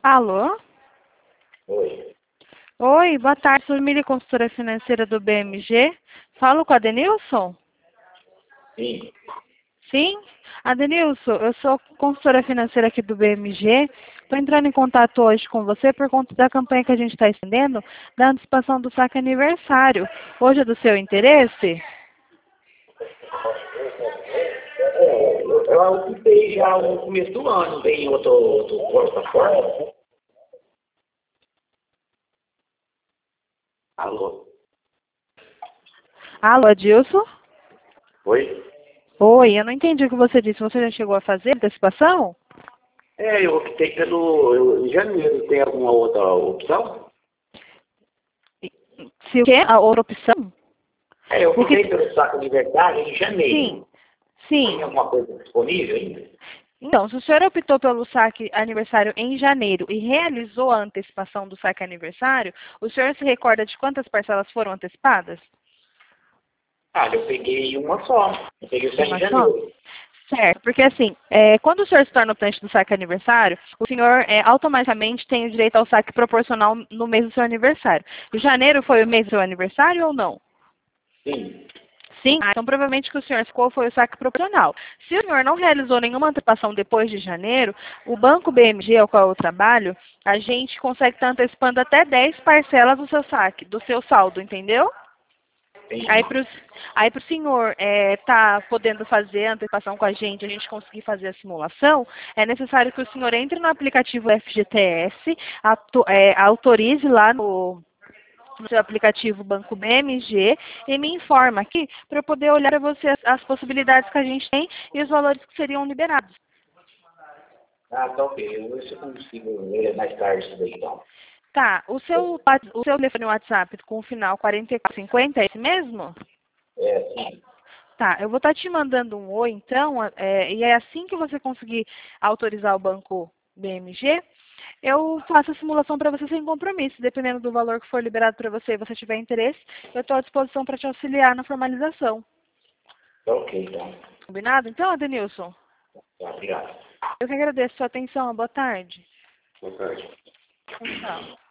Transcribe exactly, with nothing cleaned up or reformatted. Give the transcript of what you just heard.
Alô? Oi. Oi, boa tarde, sou Mili, consultora financeira do B M G. Falo com a Denilson? Sim. Sim? Adenilson, eu sou consultora financeira aqui do B M G. Estou entrando em contato hoje com você por conta da campanha que a gente está estendendo da antecipação do saque aniversário. Hoje é do seu interesse? É, eu, eu ocupei já no começo do ano, tem outro, outro plataforma. Alô? Alô, Adilson? Oi? Oi, eu não entendi o que você disse. Você já chegou a fazer antecipação? É, eu optei pelo. Eu, em janeiro, tem alguma outra opção? Se o quê? A outra opção? É, eu Porque... optei pelo saco aniversário em Sim, janeiro. Tem sim. alguma coisa disponível ainda? Então, se o senhor optou pelo saque aniversário em janeiro e realizou a antecipação do saque aniversário, o senhor se recorda de quantas parcelas foram antecipadas? Ah, eu peguei uma só. Eu peguei o sete de Uma só? janeiro. Certo, porque assim, é, quando o senhor se torna optante do saque aniversário, o senhor é, automaticamente tem o direito ao saque proporcional no mês do seu aniversário. E janeiro foi o mês do seu aniversário ou não? Sim. Sim? Ah, então provavelmente o que o senhor escolheu foi o saque proporcional. Se o senhor não realizou nenhuma antecipação depois de janeiro, o Banco B M G, ao qual eu trabalho, a gente consegue estar antecipando até dez parcelas do seu saque, do seu saldo, entendeu? Aí Entendi. para aí o senhor estar podendo fazer a antecipação com a gente, a gente conseguir fazer a simulação, é necessário que o senhor entre no aplicativo F G T S, atu, é, autorize lá no, no seu aplicativo Banco B M G e me informa aqui para eu poder olhar para você as, as possibilidades que a gente tem e os valores que seriam liberados. Ah, tá ok. Eu vou ver se eu consigo ler mais tarde isso daí, então. Tá, o seu, o seu telefone WhatsApp com o final quarenta e quatro cinquenta é esse mesmo? É, sim. Tá, eu vou estar te mandando um oi, então, é, e é assim que você conseguir autorizar o banco B M G, eu faço a simulação para você sem compromisso. Dependendo do valor que for liberado para você e você tiver interesse, eu estou à disposição para te auxiliar na formalização. Tá ok, então. Combinado? Então, Adenilson, Tá, obrigado. eu que agradeço a sua atenção. Boa tarde. Boa tarde. Tchau, tchau.